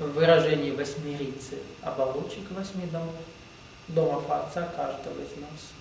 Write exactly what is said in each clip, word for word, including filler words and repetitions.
в выражении восьмирицы оболочек восьми домов, домов Отца каждого из нас.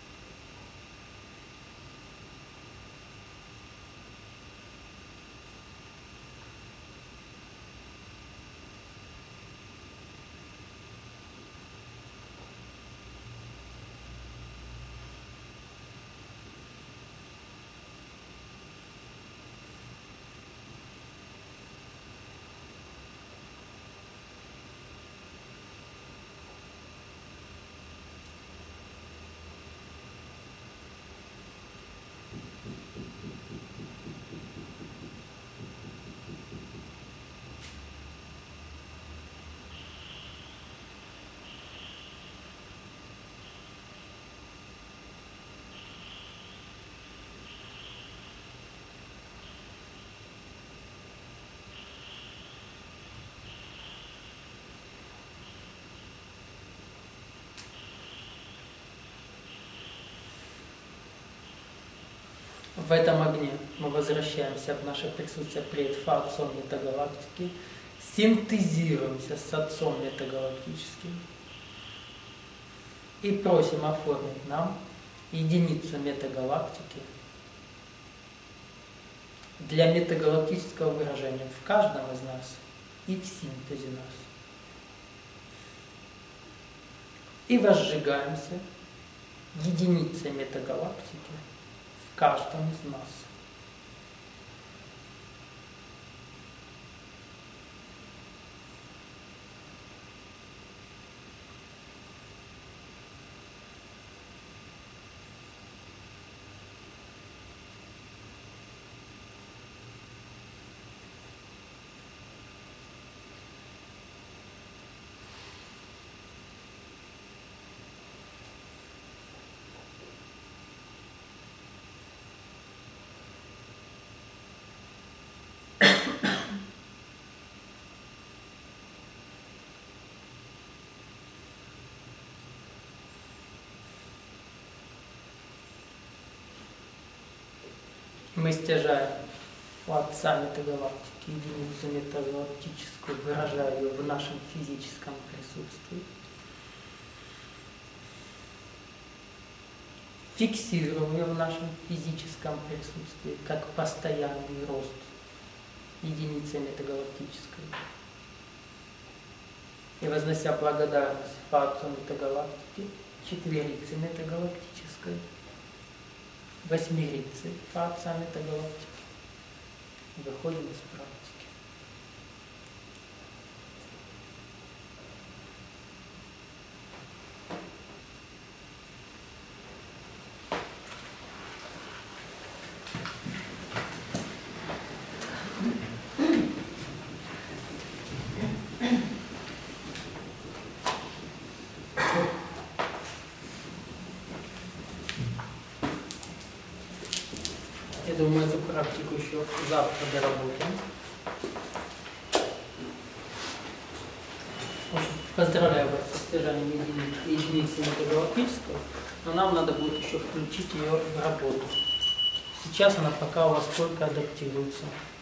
В этом огне мы возвращаемся в наше присутствие пред Отцом метагалактики, синтезируемся с Отцом метагалактическим и просим оформить нам единицу метагалактики для метагалактического выражения в каждом из нас и в синтезе нас. И возжигаемся единицей метагалактики в каждом из нас. Мы стяжаем у Отца метагалактики единицу метагалактическую, выражая ее в нашем физическом присутствии. Фиксируем ее в нашем физическом присутствии, как постоянный рост единицы метагалактической. И вознося благодарность по Отцу метагалактики, четверице метагалактической, восьмирицы по Отца метагалактики, выходим из практики. Я думаю, эту практику еще завтра доработаем. Поздравляю вас с стяжанием единицы метагалактического, но нам надо будет еще включить ее в работу. Сейчас она пока у вас только адаптируется.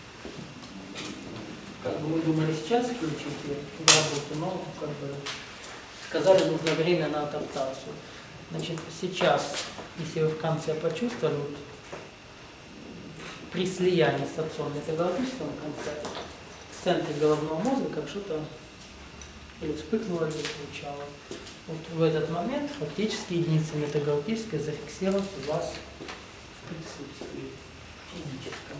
Как бы мы думали сейчас включить ее в работу, но как бы сказали, нужно время на адаптацию. Значит, сейчас, если вы в конце почувствовали, вот, при слиянии с Отцом метагалактического в конце, в центре головного мозга, как что-то или вспыхнуло, или звучало. Вот в этот момент фактически единица метагалактическая зафиксировалась у вас в присутствии физическом.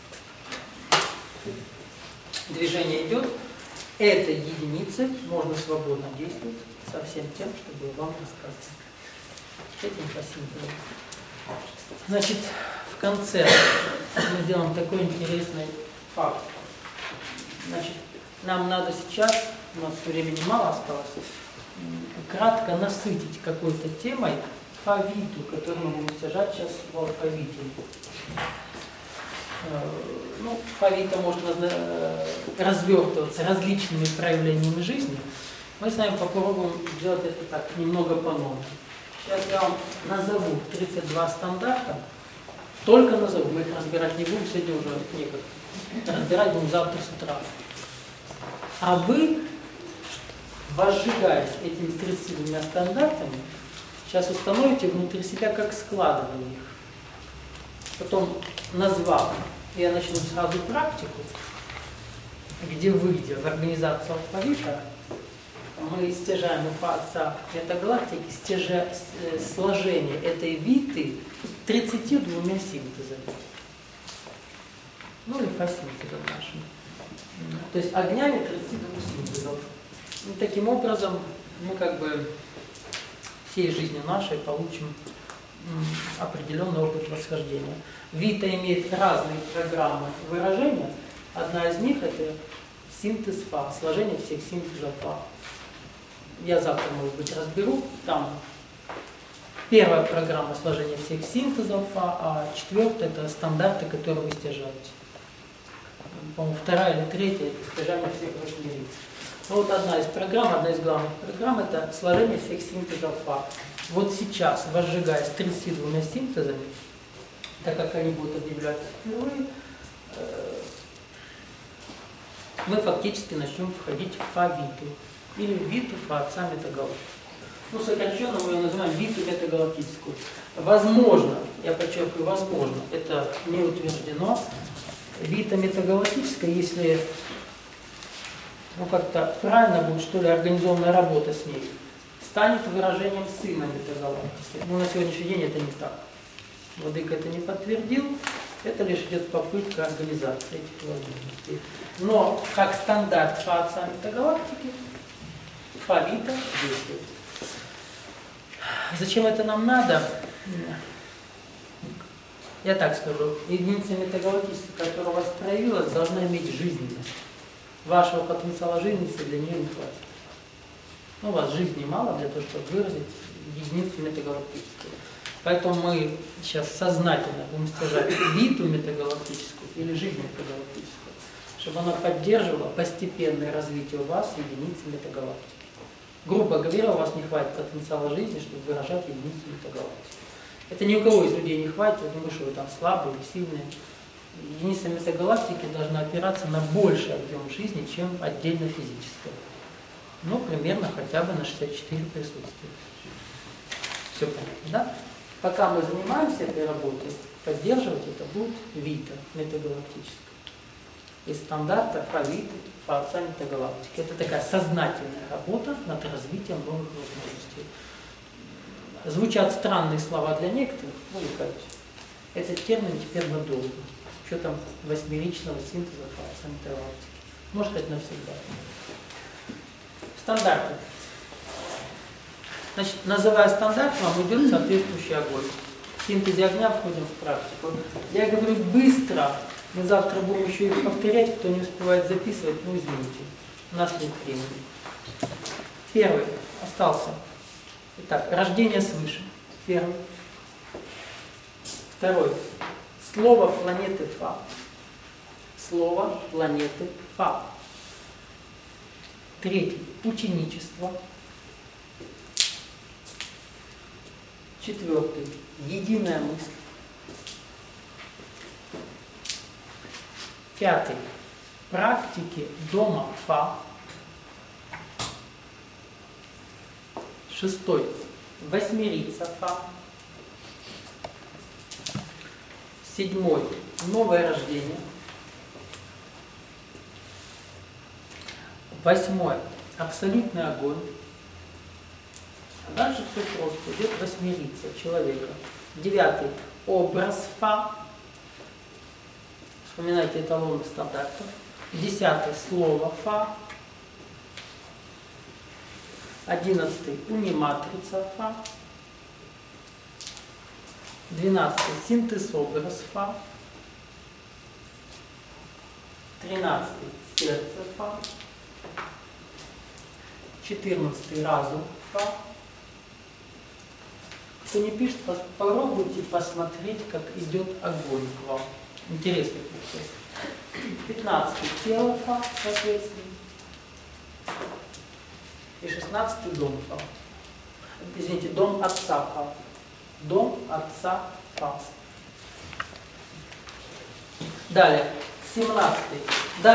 Движение идет. Этой единицей можно свободно действовать со всем тем, что было вам рассказано. Этим посинтезом. Значит, в конце мы сделаем такой интересный факт. Значит, нам надо сейчас, у нас времени мало осталось, кратко насытить какой-то темой фавиту, которую мы будем стяжать сейчас в алфавите. Ну, фавита может развертываться различными проявлениями жизни. Мы с вами попробуем сделать это так, немного по-новому. Сейчас я вам назову тридцать два стандарта. Только назову, мы их разбирать не будем, сегодня уже некогда. Разбирать будем завтра с утра. А вы, возжигаясь этими тридцатью двумя стандартами, сейчас установите внутри себя, как складывание их. Потом, назвав, я начну сразу практику, где, выйдя в организацию алфавита, мы стяжаем у Отца метагалактики стяжа, сложение этой виты тридцатью двумя синтезами. Ну или фасинтезом нашим. То есть огнями тридцати двух синтезов. И таким образом мы как бы всей жизни нашей получим определенный опыт восхождения. Вита имеет разные программы выражения. Одна из них это синтез Фа, сложение всех синтезов Фа. Я завтра, может быть, разберу. Там первая программа сложения всех синтезов Фа, а четвертая это стандарты, которые вы стяжаете. По-моему, вторая или третья это стяжание всех восьми. Ну вот одна из программ, одна из главных программ это сложение всех синтезов Фа. Вот сейчас, возжигаясь тридцатью двумя синтезами, так как они будут объявляться впервые, мы фактически начнем входить в Фа-виту. Или виту Фа-Отца метагалактики. Ну, сокращенно мы ее называем виту метагалактическую. Возможно, я подчеркиваю, возможно, это не утверждено, вита метагалактическая, если ну, как-то правильно будет, что ли, организованная работа с ней, станет выражением сына метагалактики. Но на сегодняшний день это не так. Владыка это не подтвердил, это лишь идет попытка организации этих возможностей. Но как стандарт Фа-Отца метагалактики, Фа-вита действует. Зачем это нам надо? Я так скажу. Единица метагалактическая, которая у вас проявилась, должна иметь жизненность. Вашего потенциала жизненности для нее не хватит. Ну, у вас жизни мало для того, чтобы выразить единицу метагалактическую. Поэтому мы сейчас сознательно будем стяжать виту метагалактическую или жизнь метагалактическую, чтобы она поддерживала постепенное развитие у вас единицы метагалактики. Грубо говоря, у вас не хватит потенциала жизни, чтобы выражать единицу метагалактики. Это ни у кого из людей не хватит, я думаю, что вы там слабые или сильные. Единица метагалактики должна опираться на больший объем жизни, чем отдельно физическая. Ну, примерно хотя бы на шестьдесят четыре присутствия. Все понятно, да? Пока мы занимаемся этой работой, поддерживать это будет вита метагалактическая. Из стандарта Фа-виты, Фа-Отца метагалактики. Это такая сознательная работа над развитием новых возможностей. Звучат странные слова для некоторых, ну, видите, этот термин теперь надолго. Что там восьмеричного синтеза Фа-Отца метагалактики. Может быть, навсегда. Стандарты. Значит, называя стандарт, вам идет соответствующий огонь. В синтезе огня входим в практику. Я говорю быстро. Мы завтра будем еще их повторять. Кто не успевает записывать, ну извините. У нас нет времени. Первый остался. Итак, рождение свыше. Первый. Второй. Слово планеты Фа. Слово планеты Фа. Третий. Ученичество. Четвертый. Единая мысль. Пятый. Практики дома Фа. Шестой. Восьмерица Фа. Седьмой. Новое рождение. Восьмой. Абсолютный огонь. А дальше все просто. Идет восьмерица человека. Девятый. Образ Фа. Вспоминайте эталоны стандартов. Десятый. Слово Фа. Одиннадцатый. Униматрица Фа. Двенадцатый. Синтез образ Фа. Тринадцатый. Сердце Фа. Четырнадцатый. Разум Фа. Кто не пишет, попробуйте посмотреть, как идет огонь к вам. Интересный процесс. Пятнадцатый. Тело Фа, соответственно. И шестнадцатый. Дом Фа. Извините, дом Отца Фа. Дом Отца Фа. Далее. семнадцатый.